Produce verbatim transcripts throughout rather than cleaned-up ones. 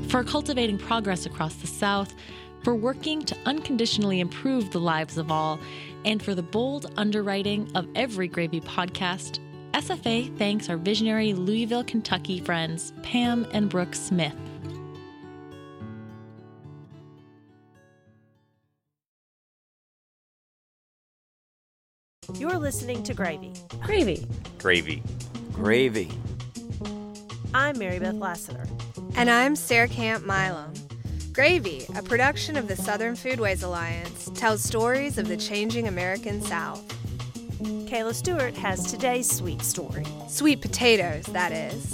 for cultivating progress across the South, for working to unconditionally improve the lives of all, and for the bold underwriting of every Gravy podcast, S F A thanks our visionary Louisville, Kentucky friends, Pam and Brooke Smith. You're listening to Gravy. Gravy. Gravy. Gravy. I'm Mary Beth Lassiter. And I'm Sarah Camp Milam. Gravy, a production of the Southern Foodways Alliance, tells stories of the changing American South. Kayla Stewart has today's sweet story. Sweet potatoes, that is.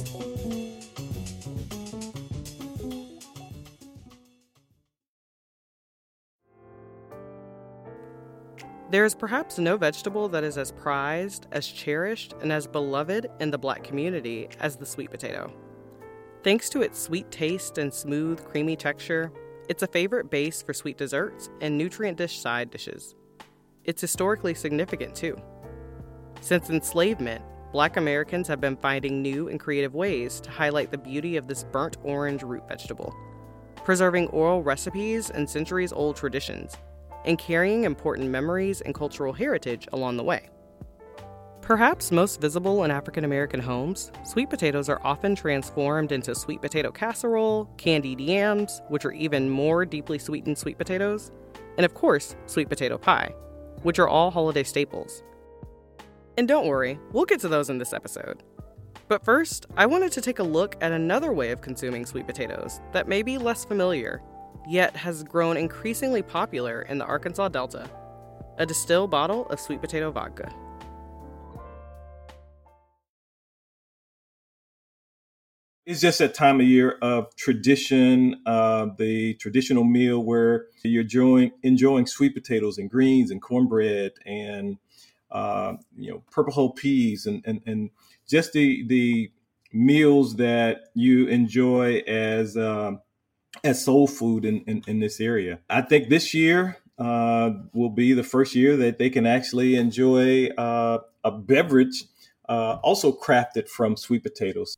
There is perhaps no vegetable that is as prized, as cherished, and as beloved in the Black community as the sweet potato. Thanks to its sweet taste and smooth, creamy texture, it's a favorite base for sweet desserts and nutrient-rich side dishes. It's historically significant, too. Since enslavement, Black Americans have been finding new and creative ways to highlight the beauty of this burnt orange root vegetable, preserving oral recipes and centuries-old traditions, and carrying important memories and cultural heritage along the way. Perhaps most visible in African American homes, sweet potatoes are often transformed into sweet potato casserole, candied yams, which are even more deeply sweetened sweet potatoes, and of course, sweet potato pie, which are all holiday staples. And don't worry, we'll get to those in this episode. But first, I wanted to take a look at another way of consuming sweet potatoes that may be less familiar, yet has grown increasingly popular in the Arkansas Delta: a distilled bottle of sweet potato vodka. It's just that time of year of tradition, uh, the traditional meal where you're enjoying, enjoying sweet potatoes and greens and cornbread and uh, you know purple whole peas and and, and just the the meals that you enjoy as uh, as soul food in, in, in this area. I think this year uh, will be the first year that they can actually enjoy uh, a beverage uh, also crafted from sweet potatoes.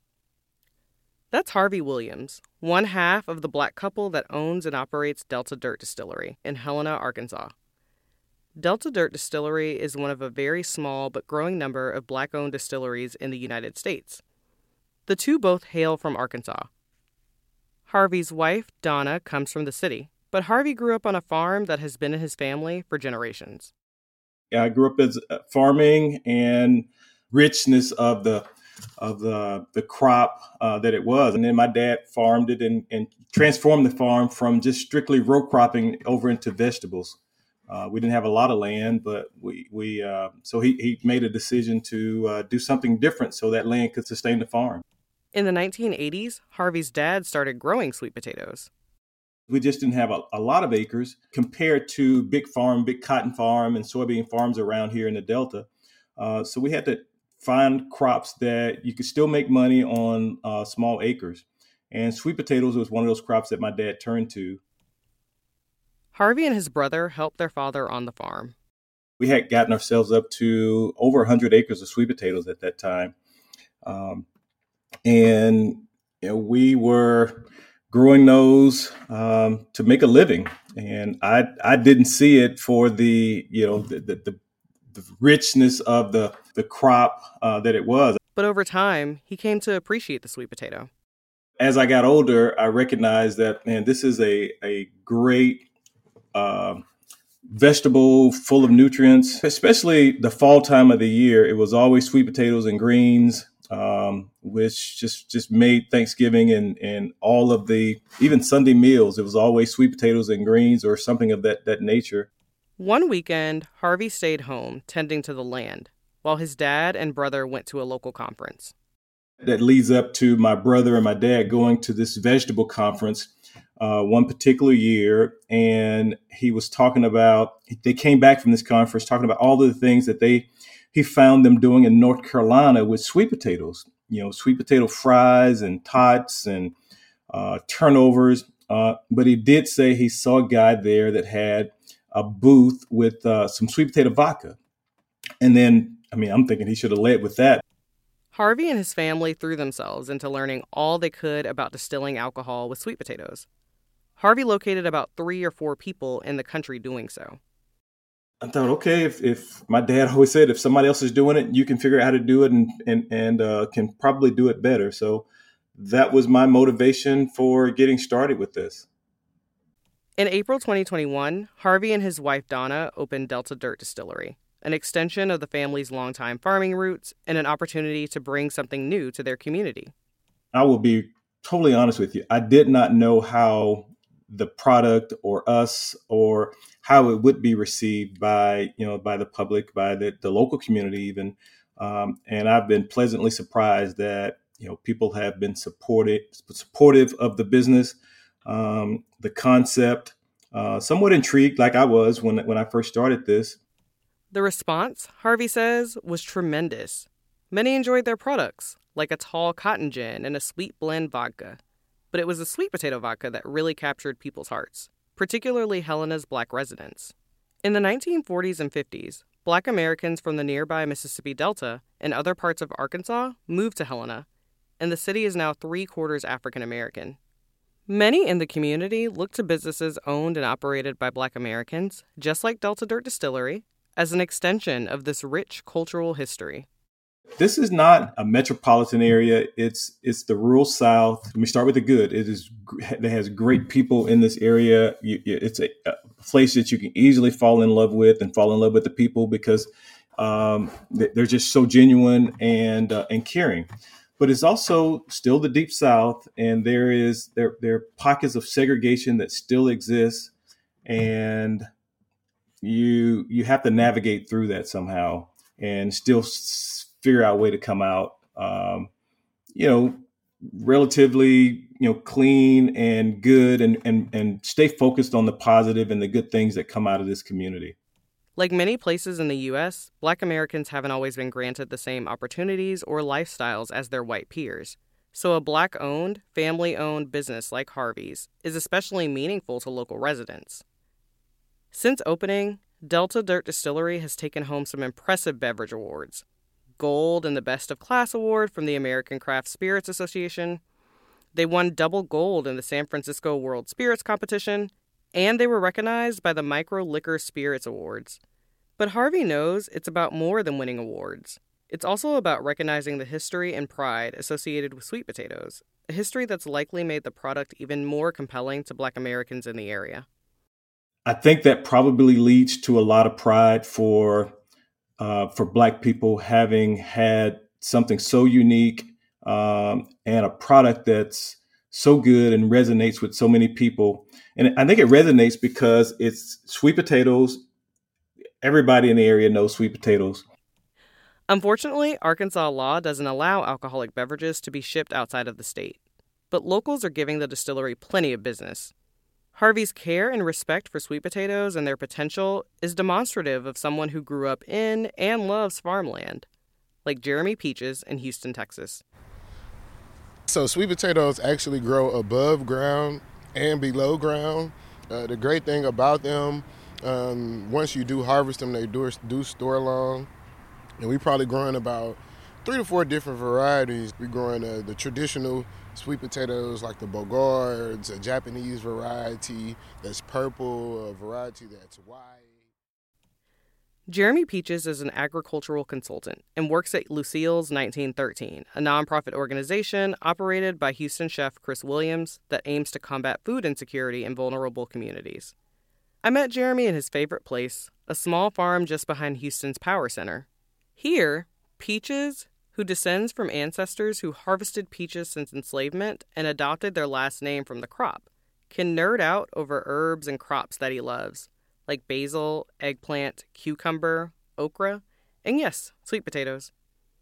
That's Harvey Williams, one half of the Black couple that owns and operates Delta Dirt Distillery in Helena, Arkansas. Delta Dirt Distillery is one of a very small but growing number of Black-owned distilleries in the United States. The two both hail from Arkansas. Harvey's wife, Donna, comes from the city, but Harvey grew up on a farm that has been in his family for generations. I grew up as farming and richness of the of the the crop uh, that it was. And then my dad farmed it and, and transformed the farm from just strictly row cropping over into vegetables. Uh, we didn't have a lot of land, but we, we uh, so he, he made a decision to uh, do something different so that land could sustain the farm. In the nineteen eighties, Harvey's dad started growing sweet potatoes. We just didn't have a, a lot of acres compared to big farm, big cotton farm and soybean farms around here in the Delta. Uh, so we had to find crops that you could still make money on uh, small acres. And sweet potatoes was one of those crops that my dad turned to. Harvey and his brother helped their father on the farm. We had gotten ourselves up to over one hundred acres of sweet potatoes at that time. Um, and you know, we were growing those um, to make a living. And I I didn't see it for the, you know, the, the, the the richness of the, the crop uh, that it was. But over time, he came to appreciate the sweet potato. As I got older, I recognized that, man, this is a, a great uh, vegetable full of nutrients, especially the fall time of the year. It was always sweet potatoes and greens, um, which just, just made Thanksgiving and, and all of the, even Sunday meals, it was always sweet potatoes and greens or something of that, that nature. One weekend, Harvey stayed home tending to the land, while his dad and brother went to a local conference. That leads up to my brother and my dad going to this vegetable conference uh, one particular year. And he was talking about, they came back from this conference talking about all of the things that they, he found them doing in North Carolina with sweet potatoes, you know, sweet potato fries and tots and uh, turnovers. Uh, but he did say he saw a guy there that had a booth with uh, some sweet potato vodka. And then, I mean, I'm thinking he should have led with that. Harvey and his family threw themselves into learning all they could about distilling alcohol with sweet potatoes. Harvey located about three or four people in the country doing so. I thought, okay, if, if my dad always said, if somebody else is doing it, you can figure out how to do it and and, and uh, can probably do it better. So that was my motivation for getting started with this. In April twenty twenty-one, Harvey and his wife Donna opened Delta Dirt Distillery, an extension of the family's longtime farming roots and an opportunity to bring something new to their community. I will be totally honest with you. I did not know how the product or us or how it would be received by, you know, by the public, by the, the local community even. Um, and I've been pleasantly surprised that, you know, people have been supported, supportive of the business, um, the concept, uh, somewhat intrigued like I was when, when I first started this. The response, Harvey says, was tremendous. Many enjoyed their products, like a tall cotton gin and a sweet blend vodka. But it was the sweet potato vodka that really captured people's hearts, particularly Helena's Black residents. In the nineteen forties and fifties, Black Americans from the nearby Mississippi Delta and other parts of Arkansas moved to Helena, and the city is now three-quarters African American. Many in the community look to businesses owned and operated by Black Americans, just like Delta Dirt Distillery, as an extension of this rich cultural history. This is not a metropolitan area. It's it's the rural South. Let me start with the good. It is it has great people in this area. You, it's a, a place that you can easily fall in love with and fall in love with the people because um, they're just so genuine and uh, and caring. But it's also still the deep South, and there is there there are pockets of segregation that still exist, and you you have to navigate through that somehow and still figure out a way to come out, um, you know, relatively, you know, clean and good and, and, and stay focused on the positive and the good things that come out of this community. Like many places in the U S, Black Americans haven't always been granted the same opportunities or lifestyles as their white peers. So a Black-owned, family-owned business like Harvey's is especially meaningful to local residents. Since opening, Delta Dirt Distillery has taken home some impressive beverage awards. Gold in the Best of Class Award from the American Craft Spirits Association. They won double gold in the San Francisco World Spirits Competition, and they were recognized by the Micro Liquor Spirits Awards. But Harvey knows it's about more than winning awards. It's also about recognizing the history and pride associated with sweet potatoes, a history that's likely made the product even more compelling to Black Americans in the area. I think that probably leads to a lot of pride for Uh, for Black people having had something so unique um, and a product that's so good and resonates with so many people. And I think it resonates because it's sweet potatoes. Everybody in the area knows sweet potatoes. Unfortunately, Arkansas law doesn't allow alcoholic beverages to be shipped outside of the state. But locals are giving the distillery plenty of business. Harvey's care and respect for sweet potatoes and their potential is demonstrative of someone who grew up in and loves farmland, like Jeremy Peaches in Houston, Texas. So sweet potatoes actually grow above ground and below ground. Uh, the great thing about them, um, once you do harvest them, they do, do store long. And we probably growing about three to four different varieties. We're growing uh, the traditional sweet potatoes like the Bogards, a Japanese variety that's purple, a variety that's white. Jeremy Peaches is an agricultural consultant and works at Lucille's nineteen thirteen, a nonprofit organization operated by Houston chef Chris Williams that aims to combat food insecurity in vulnerable communities. I met Jeremy in his favorite place, a small farm just behind Houston's power center. Here, Peaches, who descends from ancestors who harvested peaches since enslavement and adopted their last name from the crop, can nerd out over herbs and crops that he loves, like basil, eggplant, cucumber, okra, and yes, sweet potatoes.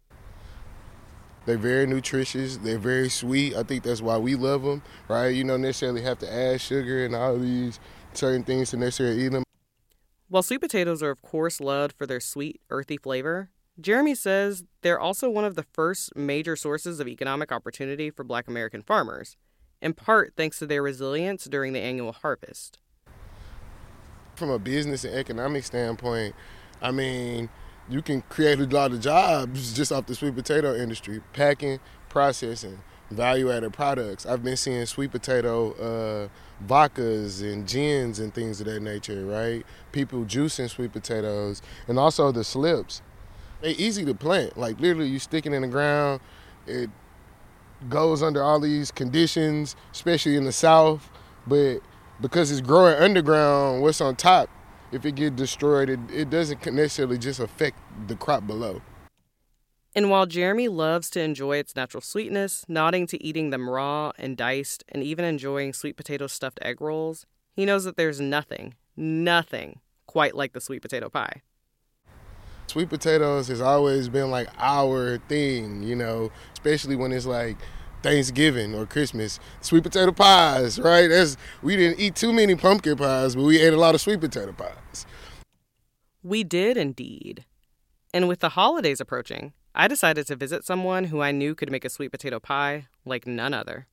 They're very nutritious. They're very sweet. I think that's why we love them, right? You don't necessarily have to add sugar and all these certain things to necessarily eat them. While sweet potatoes are of course loved for their sweet, earthy flavor, Jeremy says they're also one of the first major sources of economic opportunity for Black American farmers, in part thanks to their resilience during the annual harvest. From a business and economic standpoint, I mean, you can create a lot of jobs just off the sweet potato industry, packing, processing, value-added products. I've been seeing sweet potato uh, vodkas and gins and things of that nature, right? People juicing sweet potatoes, and also the slips. They're easy to plant. Like literally, you stick it in the ground. It goes under all these conditions, especially in the South. But because it's growing underground, what's on top, if it gets destroyed, it, it doesn't necessarily just affect the crop below. And while Jeremy loves to enjoy its natural sweetness, nodding to eating them raw and diced, and even enjoying sweet potato stuffed egg rolls, he knows that there's nothing, nothing quite like the sweet potato pie. Sweet potatoes has always been like our thing, you know, especially when it's like Thanksgiving or Christmas. Sweet potato pies, right? That's, we didn't eat too many pumpkin pies, but we ate a lot of sweet potato pies. We did indeed. And with the holidays approaching, I decided to visit someone who I knew could make a sweet potato pie like none other.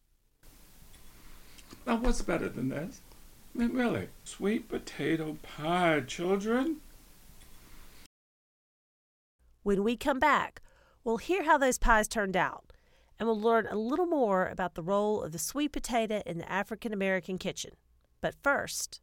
Now, what's better than this? I mean, really, sweet potato pie, children? When we come back, we'll hear how those pies turned out, and we'll learn a little more about the role of the sweet potato in the African American kitchen. But first,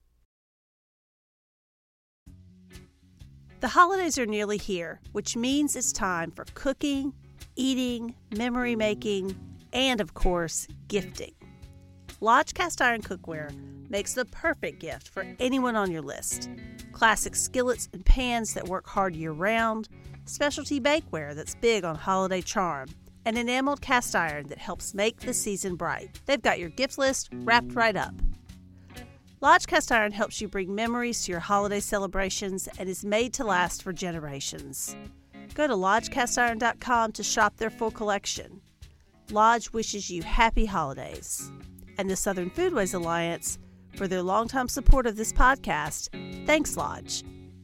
the holidays are nearly here, which means it's time for cooking, eating, memory making, and of course, gifting. Lodge Cast Iron Cookware makes the perfect gift for anyone on your list. Classic skillets and pans that work hard year-round, specialty bakeware that's big on holiday charm, and enameled cast iron that helps make the season bright. They've got your gift list wrapped right up. Lodge Cast Iron helps you bring memories to your holiday celebrations and is made to last for generations. Go to lodge cast iron dot com to shop their full collection. Lodge wishes you happy holidays. And the Southern Foodways Alliance, for their longtime support of this podcast, thanks, Lodge.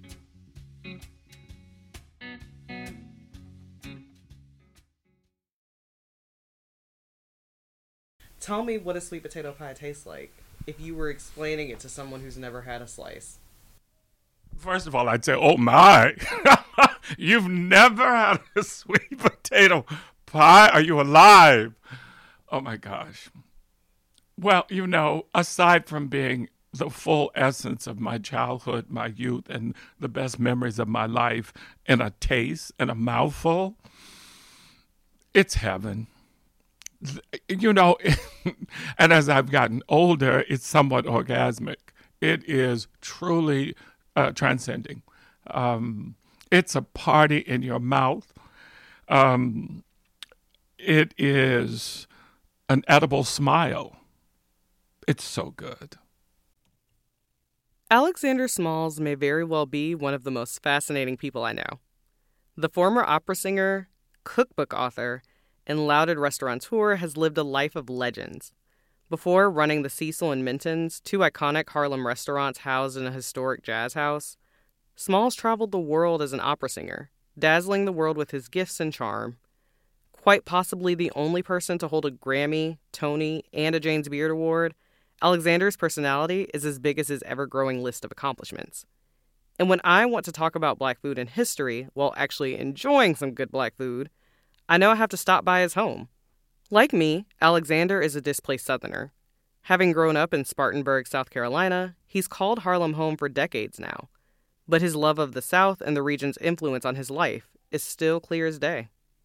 Tell me what a sweet potato pie tastes like if you were explaining it to someone who's never had a slice. First of all, I'd say, oh my, you've never had a sweet potato pie? Are you alive? Oh my gosh. Well, you know, aside from being the full essence of my childhood, my youth, and the best memories of my life in a taste and a mouthful, it's heaven. You know, and as I've gotten older, it's somewhat orgasmic. It is truly uh, transcending. Um, it's a party in your mouth. Um, it is an edible smile. It's so good. Alexander Smalls may very well be one of the most fascinating people I know. The former opera singer, cookbook author, and lauded restaurateur has lived a life of legends. Before running the Cecil and Minton's, two iconic Harlem restaurants housed in a historic jazz house, Smalls traveled the world as an opera singer, dazzling the world with his gifts and charm. Quite possibly the only person to hold a Grammy, Tony, and a James Beard Award, Alexander's personality is as big as his ever-growing list of accomplishments. And when I want to talk about Black food and history while actually enjoying some good Black food, I know I have to stop by his home. Like me, Alexander is a displaced Southerner. Having grown up in Spartanburg, South Carolina, he's called Harlem home for decades now. But his love of the South and the region's influence on his life is still clear as day.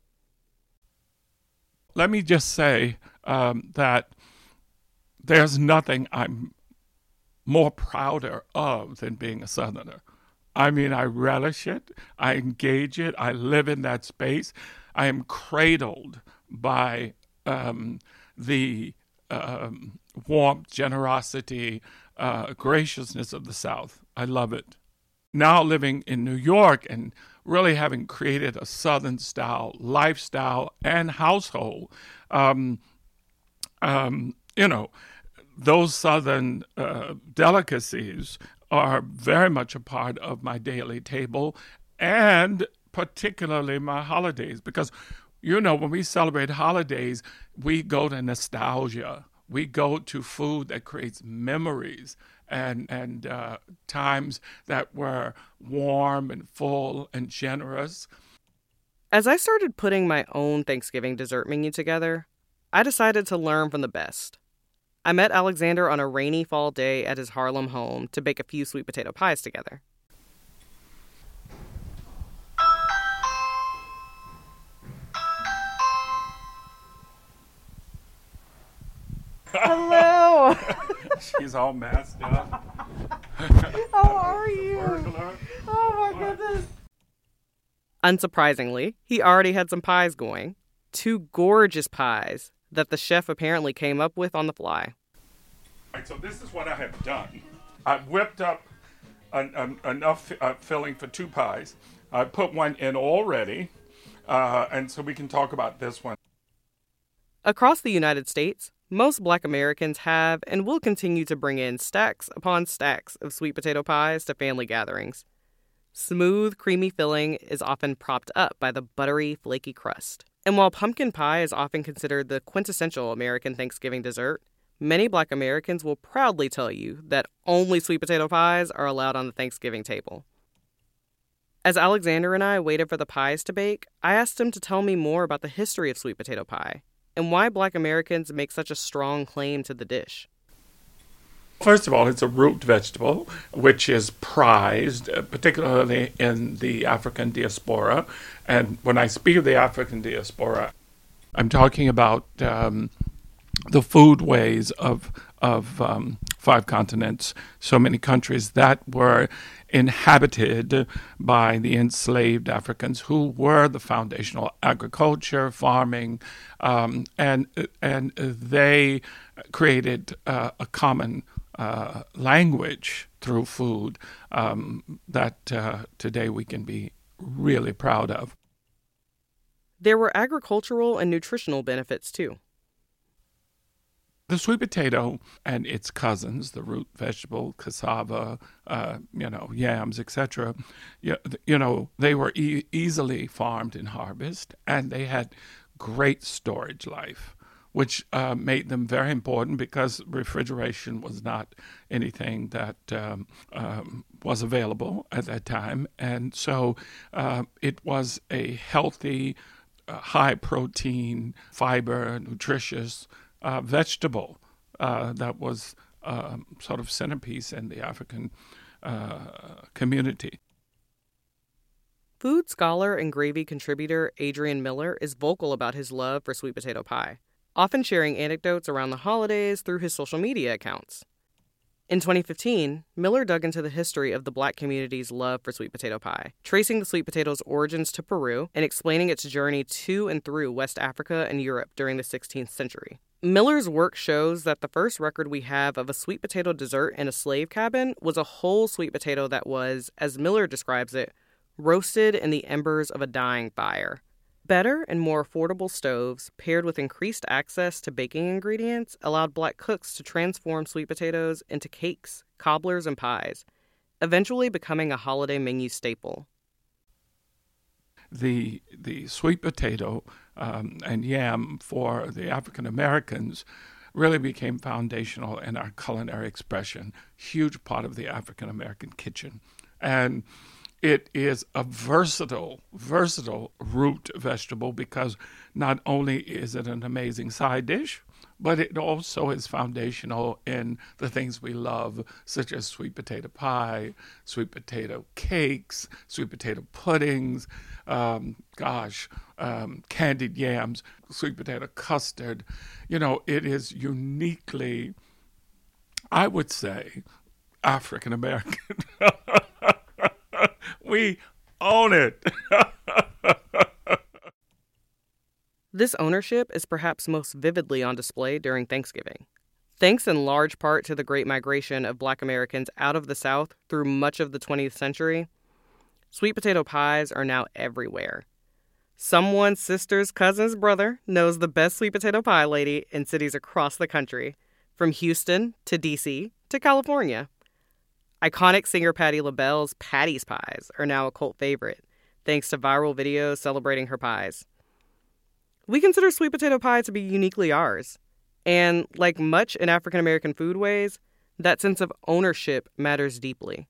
Let me just say um, that there's nothing I'm more prouder of than being a Southerner. I mean, I relish it, I engage it, I live in that space. I am cradled by um, the um, warmth, generosity, uh, graciousness of the South. I love it. Now living in New York and really having created a Southern-style lifestyle and household, um, um, you know, those Southern uh, delicacies are very much a part of my daily table and particularly my holidays, because, you know, when we celebrate holidays, we go to nostalgia. We go to food that creates memories and and uh, times that were warm and full and generous. As I started putting my own Thanksgiving dessert menu together, I decided to learn from the best. I met Alexander on a rainy fall day at his Harlem home to bake a few sweet potato pies together. Hello. She's all masked up. How are you? Oh my goodness. Unsurprisingly, he already had some pies going. Two gorgeous pies that the chef apparently came up with on the fly. Right, so this is what I have done. I've whipped up an, an, enough uh, filling for two pies. I put one in already, uh, and so we can talk about this one. Across the United States, most Black Americans have and will continue to bring in stacks upon stacks of sweet potato pies to family gatherings. Smooth, creamy filling is often propped up by the buttery, flaky crust. And while pumpkin pie is often considered the quintessential American Thanksgiving dessert, many Black Americans will proudly tell you that only sweet potato pies are allowed on the Thanksgiving table. As Alexander and I waited for the pies to bake, I asked him to tell me more about the history of sweet potato pie and why Black Americans make such a strong claim to the dish. First of all, it's a root vegetable, which is prized, uh, particularly in the African diaspora. And when I speak of the African diaspora, I'm talking about um, the foodways of of um, five continents, so many countries that were inhabited by the enslaved Africans, who were the foundational agriculture, farming, um, and and they created uh, a common uh, language through food um, that uh, today we can be really proud of. There were agricultural and nutritional benefits too. The sweet potato and its cousins, the root vegetable, cassava, uh, you know, yams, et cetera, you, you know, they were e- easily farmed in harvest, and they had great storage life, which uh, made them very important because refrigeration was not anything that um, um, was available at that time. And so uh, it was a healthy, uh, high-protein, fiber, nutritious Uh, vegetable uh, that was um, sort of centerpiece in the African uh, community. Food scholar and gravy contributor Adrian Miller is vocal about his love for sweet potato pie, often sharing anecdotes around the holidays through his social media accounts. In twenty fifteen, Miller dug into the history of the Black community's love for sweet potato pie, tracing the sweet potato's origins to Peru and explaining its journey to and through West Africa and Europe during the sixteenth century. Miller's work shows that the first record we have of a sweet potato dessert in a slave cabin was a whole sweet potato that was, as Miller describes it, roasted in the embers of a dying fire. Better and more affordable stoves, paired with increased access to baking ingredients, allowed Black cooks to transform sweet potatoes into cakes, cobblers, and pies, eventually becoming a holiday menu staple. The the sweet potato um, and yam for the African Americans really became foundational in our culinary expression, huge part of the African American kitchen. And it is a versatile, versatile root vegetable because not only is it an amazing side dish, but it also is foundational in the things we love, such as sweet potato pie, sweet potato cakes, sweet potato puddings, um, gosh, um, candied yams, sweet potato custard. You know, it is uniquely, I would say, African American. We own it. This ownership is perhaps most vividly on display during Thanksgiving. Thanks in large part to the Great Migration of Black Americans out of the South through much of the twentieth century, sweet potato pies are now everywhere. Someone's sister's cousin's brother knows the best sweet potato pie lady in cities across the country, from Houston to D C to California. Iconic singer Patti LaBelle's Patty's Pies are now a cult favorite, thanks to viral videos celebrating her pies. We consider sweet potato pie to be uniquely ours, And like much in African American foodways, that sense of ownership matters deeply.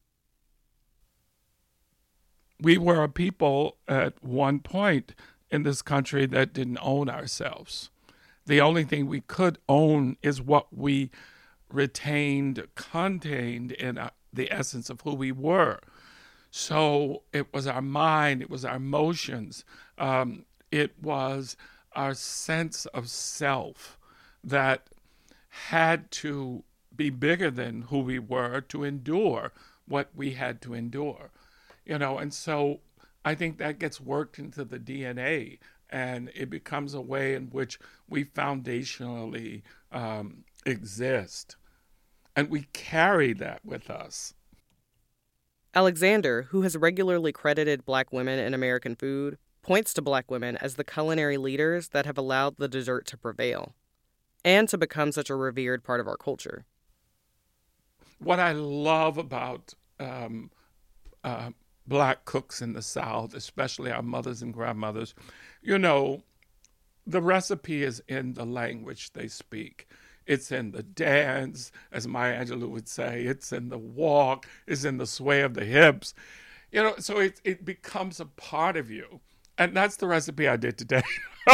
We were a people at one point in this country that didn't own ourselves. The only thing we could own is what we retained, contained in the essence of who we were. So it was our mind, it was our emotions, um, it was our sense of self that had to be bigger than who we were to endure what we had to endure. You know, and so I think that gets worked into the D N A, and it becomes a way in which we foundationally um, exist. And we carry that with us. Alexander, who has regularly credited Black women in American food, points to Black women as the culinary leaders that have allowed the dessert to prevail and to become such a revered part of our culture. What I love about um, uh, Black cooks in the South, especially our mothers and grandmothers, you know, the recipe is in the language they speak. It's in the dance, as Maya Angelou would say. It's in the walk. It's in the sway of the hips. You know, so it, it becomes a part of you. And that's the recipe I did today.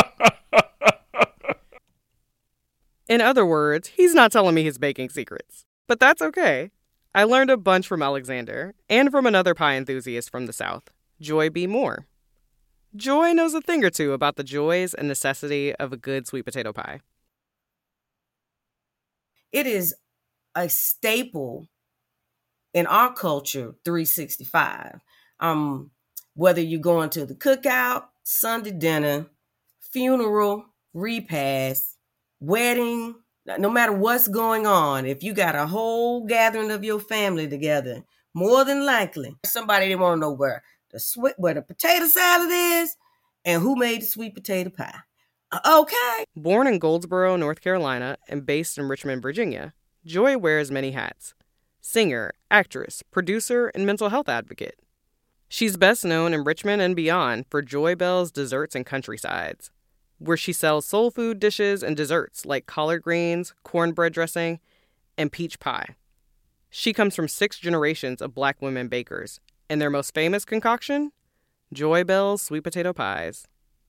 In other words, he's not telling me his baking secrets. But that's okay. I learned a bunch from Alexander and from another pie enthusiast from the South, Joy B. Moore. Joy knows a thing or two about the joys and necessity of a good sweet potato pie. It is a staple in our culture, three sixty-five. Um, whether you're going to the cookout, Sunday dinner, funeral, repast, wedding, no matter what's going on, if you got a whole gathering of your family together, more than likely, somebody they want to know where the sweet, where the potato salad is and who made the sweet potato pie. Okay. Born in Goldsboro, North Carolina, and based in Richmond, Virginia, Joy wears many hats. Singer, actress, producer, and mental health advocate. She's best known in Richmond and beyond for Joy Bell's Desserts and Countrysides, where she sells soul food dishes and desserts like collard greens, cornbread dressing, and peach pie. She comes from six generations of Black women bakers, and their most famous concoction? Joy Bell's sweet potato pies.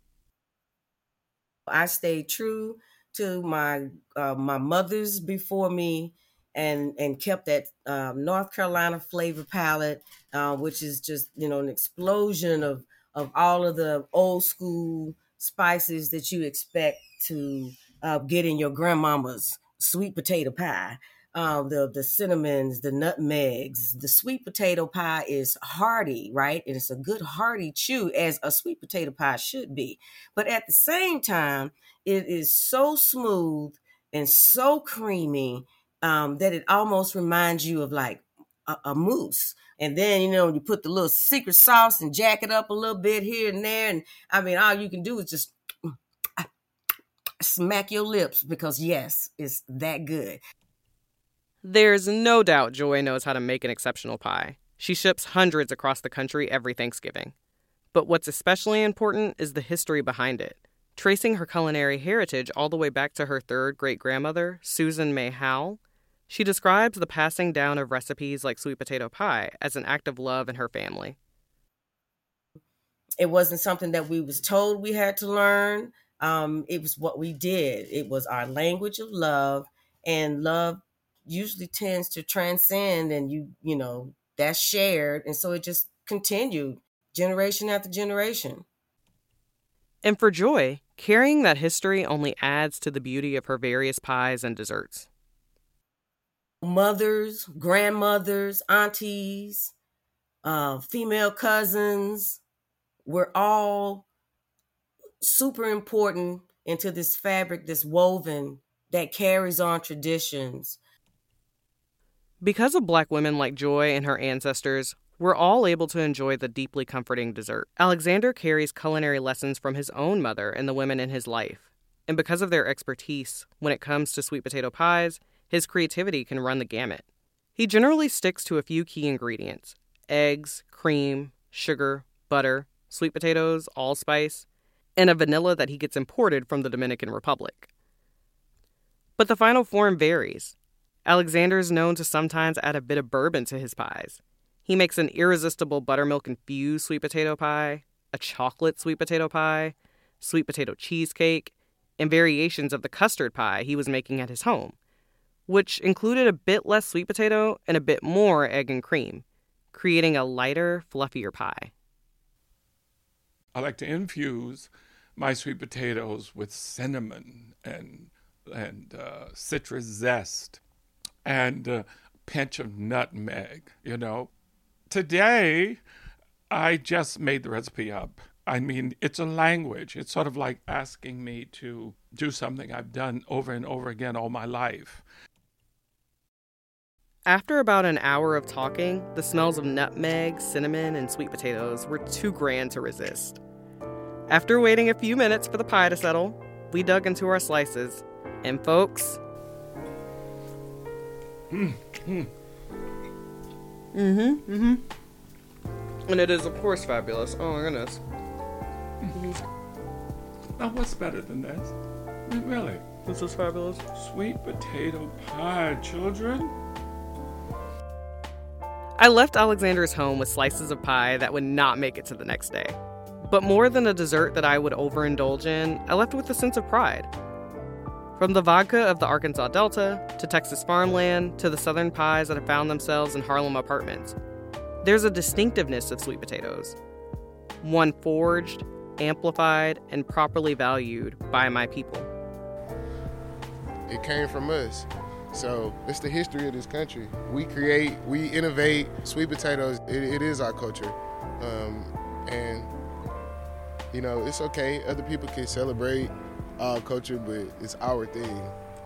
I stayed true to my uh, my mothers before me and and kept that um, North Carolina flavor palette, uh, which is just, you know, an explosion of, of all of the old school spices that you expect to uh, get in your grandmama's sweet potato pie. Uh, the the cinnamons, the nutmegs, the sweet potato pie is hearty, right? And it's a good hearty chew, as a sweet potato pie should be. But at the same time, it is so smooth and so creamy um, that it almost reminds you of like a, a mousse. And then, you know, you put the little secret sauce and jack it up a little bit here and there. And I mean, all you can do is just smack your lips because, yes, it's that good. There's no doubt Joy knows how to make an exceptional pie. She ships hundreds across the country every Thanksgiving. But what's especially important is the history behind it. Tracing her culinary heritage all the way back to her third great-grandmother, Susan May Howell, she describes the passing down of recipes like sweet potato pie as an act of love in her family. It wasn't something that we was told we had to learn. Um, it was what we did. It was our language of love, and love usually tends to transcend, and you you know that's shared, and so it just continued generation after generation. And for Joy, carrying that history only adds to the beauty of her various pies and desserts. Mothers, grandmothers, aunties, uh, female cousins, we're all super important into this fabric that's woven that carries on traditions. Because of Black women like Joy and her ancestors, we're all able to enjoy the deeply comforting dessert. Alexander carries culinary lessons from his own mother and the women in his life. And because of their expertise, when it comes to sweet potato pies, his creativity can run the gamut. He generally sticks to a few key ingredients: eggs, cream, sugar, butter, sweet potatoes, allspice, and a vanilla that he gets imported from the Dominican Republic. But the final form varies. Alexander is known to sometimes add a bit of bourbon to his pies. He makes an irresistible buttermilk-infused sweet potato pie, a chocolate sweet potato pie, sweet potato cheesecake, and variations of the custard pie he was making at his home, which included a bit less sweet potato and a bit more egg and cream, creating a lighter, fluffier pie. I like to infuse my sweet potatoes with cinnamon and and uh, citrus zest and a pinch of nutmeg, you know. Today, I just made the recipe up. I mean, it's a language. It's sort of like asking me to do something I've done over and over again all my life. After about an hour of talking, the smells of nutmeg, cinnamon, and sweet potatoes were too grand to resist. After waiting a few minutes for the pie to settle, we dug into our slices. And folks... Mm, mm. Mm-hmm, mm-hmm. And it is, of course, fabulous. Oh, my goodness. Mm-hmm. Now, what's better than this? I mean, really? This is fabulous. Sweet potato pie, children. I left Alexander's home with slices of pie that would not make it to the next day. But more than a dessert that I would overindulge in, I left with a sense of pride. From the vodka of the Arkansas Delta, to Texas farmland, to the southern pies that have found themselves in Harlem apartments, there's a distinctiveness of sweet potatoes. One forged, amplified, and properly valued by my people. It came from us. So it's the history of this country. We create, we innovate. Sweet potatoes, it, it is our culture. Um, and, you know, it's okay. Other people can celebrate our culture, but it's our thing.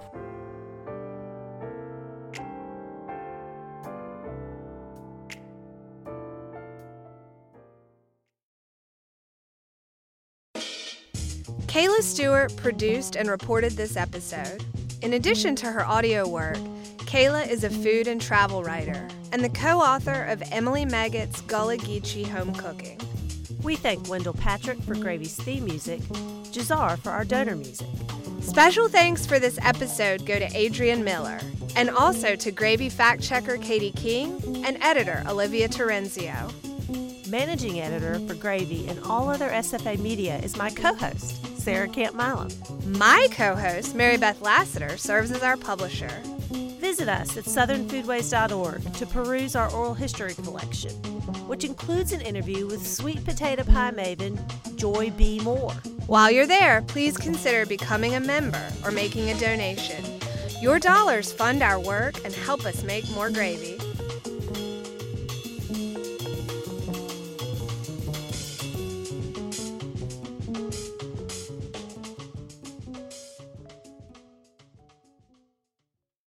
Kayla Stewart produced and reported this episode. In addition to her audio work, Kayla is a food and travel writer and the co-author of Emily Meggett's Gullah Geechee Home Cooking. We thank Wendell Patrick for Gravy's theme music, Jazar for our donor music. Special thanks for this episode go to Adrian Miller, and also to Gravy fact-checker Katie King and editor Olivia Terenzio. Managing editor for Gravy and all other S F A media is my co-host, Sarah Camp Milam. My co-host, Mary Beth Lassiter, serves as our publisher. Visit us at southern foodways dot org to peruse our oral history collection, which includes an interview with sweet potato pie maven Joy B. Moore. While you're there, please consider becoming a member or making a donation. Your dollars fund our work and help us make more gravy.